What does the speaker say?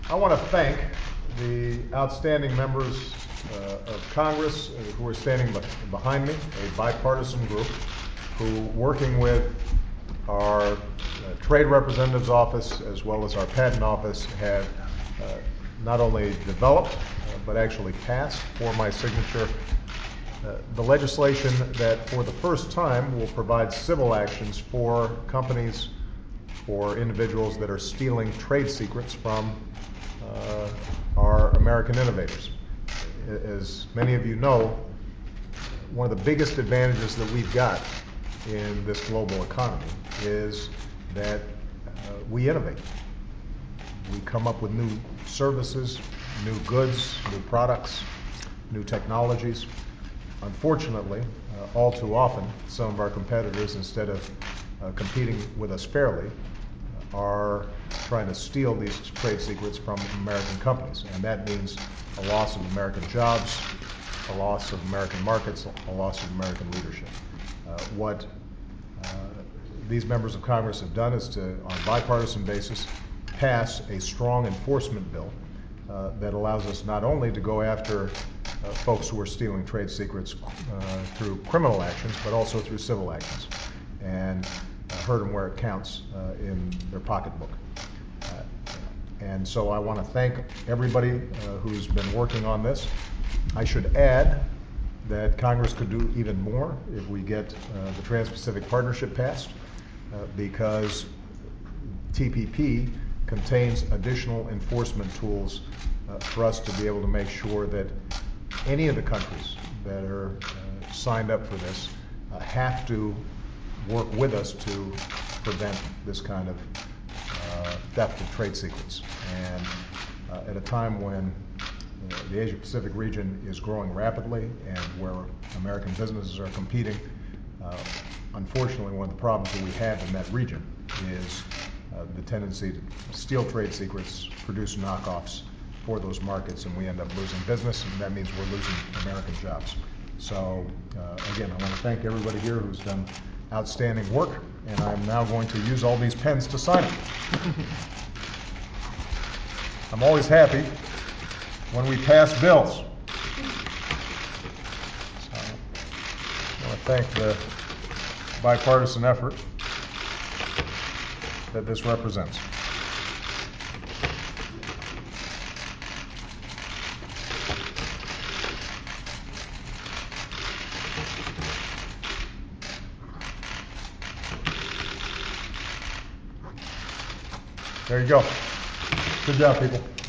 I want to thank the outstanding members of Congress who are standing behind me, a bipartisan group who, working with our Trade Representative's Office as well as our Patent Office, have not only developed but actually passed for my signature the legislation that for the first time will provide civil actions for companies or individuals that are stealing trade secrets from our American innovators. As many of you know, one of the biggest advantages that we've got in this global economy is that we innovate. We come up with new services, new goods, new products, new technologies. Unfortunately, all too often, some of our competitors, instead of competing with us fairly, are trying to steal these trade secrets from American companies. And that means a loss of American jobs, a loss of American markets, a loss of American leadership. What these members of Congress have done is to, on a bipartisan basis, pass a strong enforcement bill that allows us not only to go after folks who are stealing trade secrets through criminal actions, but also through civil actions, and hurt them where it counts in their pocketbook. And so I want to thank everybody who's been working on this. I should add that Congress could do even more if we get the Trans-Pacific Partnership passed, because TPP contains additional enforcement tools for us to be able to make sure that any of the countries that are signed up for this have to work with us to prevent this kind of theft of trade secrets. And at a time when the Asia Pacific region is growing rapidly and where American businesses are competing, unfortunately one of the problems that we have in that region is the tendency to steal trade secrets, produce knockoffs for those markets, and we end up losing business, and that means we're losing American jobs. So again, I want to thank everybody here who's done outstanding work, and I'm now going to use all these pens to sign it. I'm always happy when we pass bills. So I want to thank the bipartisan effort that this represents. There you go. Good job, people.